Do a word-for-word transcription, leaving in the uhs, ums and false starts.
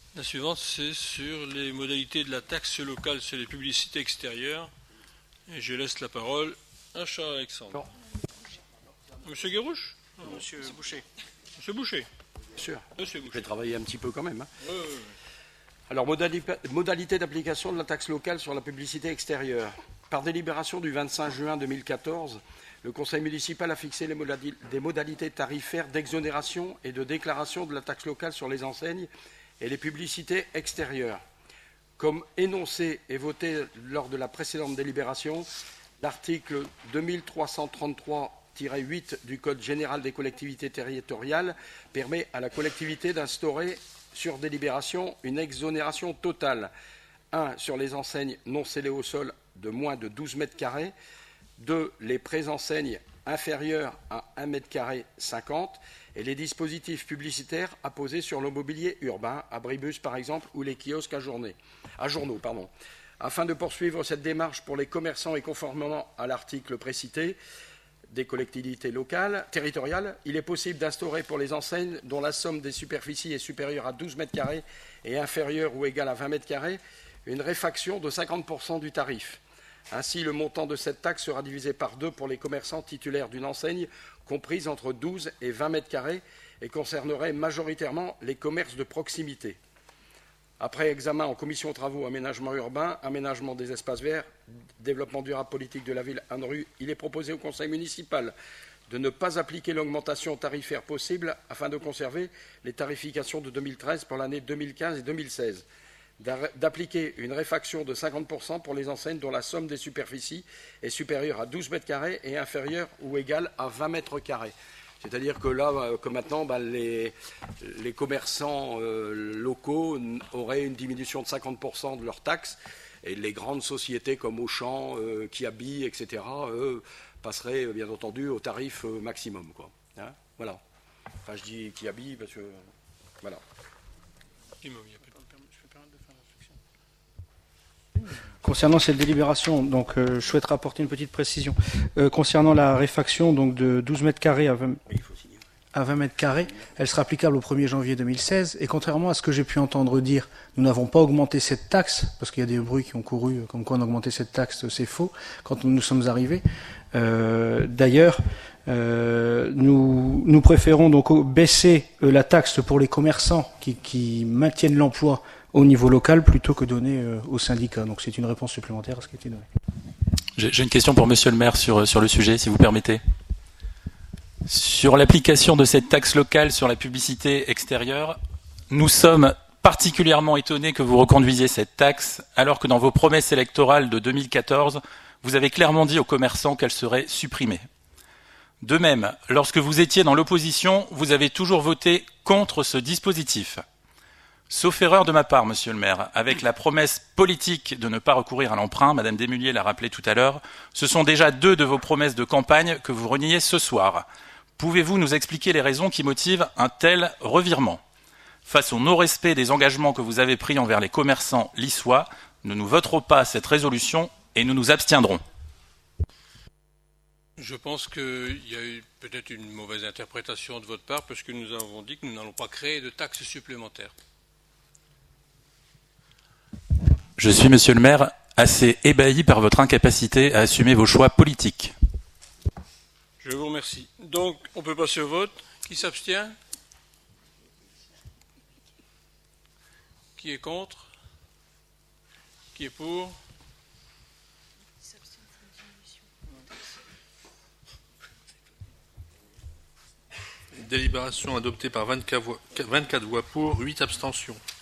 La suivante, c'est sur les modalités de la taxe locale sur les publicités extérieures. Et je laisse la parole à Charles-Alexandre. Non. Monsieur Guérouche? Monsieur Boucher. Monsieur Boucher. Bien sûr. Monsieur Je Boucher. vais travailler un petit peu quand même. Hein. Oui, oui, oui. Alors, modali- modalité d'application de la taxe locale sur la publicité extérieure. Par délibération du vingt-cinq juin deux mille quatorze, le Conseil municipal a fixé les modali- des modalités tarifaires d'exonération et de déclaration de la taxe locale sur les enseignes et les publicités extérieures. Comme énoncé et voté lors de la précédente délibération, l'article deux mille trois cent trente-trois tiret huit du Code général des collectivités territoriales permet à la collectivité d'instaurer sur délibération une exonération totale. un. Sur les enseignes non scellées au sol de moins de douze mètres carrés. deux. Les préenseignes inférieures à un mètre carré cinquante et les dispositifs publicitaires apposés sur le mobilier urbain, abribus par exemple, ou les kiosques à, journée, à journaux. Pardon. Afin de poursuivre cette démarche pour les commerçants et conformément à l'article précité des collectivités locales, territoriales, il est possible d'instaurer pour les enseignes dont la somme des superficies est supérieure à douze mètres carrés et inférieure ou égale à vingt mètres carrés une réfaction de cinquante pour cent du tarif. Ainsi, le montant de cette taxe sera divisé par deux pour les commerçants titulaires d'une enseigne comprise entre douze et vingt mètres carrés et concernerait majoritairement les commerces de proximité. Après examen en commission travaux, aménagement urbain, aménagement des espaces verts, développement durable politique de la ville ANRU, il est proposé au conseil municipal de ne pas appliquer l'augmentation tarifaire possible afin de conserver les tarifications de deux mille treize pour l'année deux mille quinze et deux mille seize. D'appliquer une réfaction de cinquante pour cent pour les enseignes dont la somme des superficies est supérieure à douze mètres carrés et inférieure ou égale à vingt mètres carrés. C'est-à-dire que là, que maintenant, ben, les, les commerçants euh, locaux auraient une diminution de cinquante pour cent de leurs taxes et les grandes sociétés comme Auchan, euh, Kiabi, et cetera, eux, passeraient bien entendu au tarif euh, maximum. Quoi. Hein, voilà. Enfin, je dis Kiabi parce que... Voilà. Concernant cette délibération, donc, euh, je souhaiterais apporter une petite précision. Euh, concernant la réfaction donc, de douze mètres carrés à vingt, à vingt mètres carrés, elle sera applicable au premier janvier deux mille seize. Et contrairement à ce que j'ai pu entendre dire, nous n'avons pas augmenté cette taxe, parce qu'il y a des bruits qui ont couru comme quoi on a augmenté cette taxe, c'est faux, quand nous sommes arrivés. Euh, d'ailleurs, euh, nous, nous préférons donc baisser euh, la taxe pour les commerçants qui, qui maintiennent l'emploi au niveau local plutôt que donner euh, aux syndicats. Donc c'est une réponse supplémentaire à ce qui a été donné. J'ai une question pour Monsieur le maire sur, sur le sujet, si vous permettez. Sur l'application de cette taxe locale sur la publicité extérieure, nous sommes particulièrement étonnés que vous reconduisiez cette taxe, alors que dans vos promesses électorales de deux mille quatorze, vous avez clairement dit aux commerçants qu'elle serait supprimée. De même, lorsque vous étiez dans l'opposition, vous avez toujours voté contre ce dispositif. Sauf erreur de ma part, monsieur le maire, avec la promesse politique de ne pas recourir à l'emprunt, madame Desmullier l'a rappelé tout à l'heure, ce sont déjà deux de vos promesses de campagne que vous reniez ce soir. Pouvez-vous nous expliquer les raisons qui motivent un tel revirement? Face au non-respect des engagements que vous avez pris envers les commerçants lissois, nous ne voterons pas cette résolution et nous nous abstiendrons. Je pense qu'il y a eu peut-être une mauvaise interprétation de votre part, parce que nous avons dit que nous n'allons pas créer de taxes supplémentaires. Je suis, monsieur le maire, assez ébahi par votre incapacité à assumer vos choix politiques. Je vous remercie. Donc, on peut passer au vote. Qui s'abstient? Qui est contre? Qui est pour? Délibération adoptée par vingt-quatre voix, vingt-quatre voix pour, huit abstentions.